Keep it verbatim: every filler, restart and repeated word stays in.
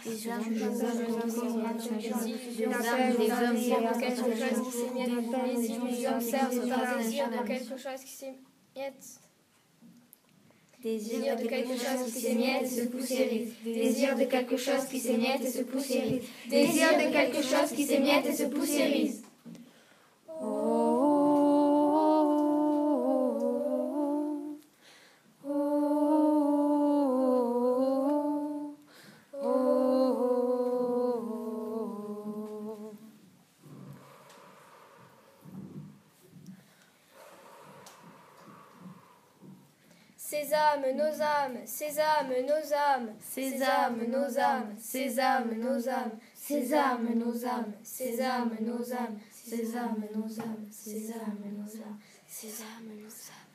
des âmes, des hommes, des âmes, quelque chose qui s'émiette, les illusions servent par désir de quelque chose qui s'émiette. Désir de quelque chose qui s'émiette et se poussiérise. Désir de quelque chose qui s'émiette et se poussiérise. Désir de quelque chose qui s'émiette et se poussiérise. Sésame, nos âmes, sésame, nos âmes, sésame, nos âmes, sésame, nos âmes, sésame, nos âmes, sésame, nos âmes, sésame, nos âmes, sésame, nos âmes, sésame, nos âmes.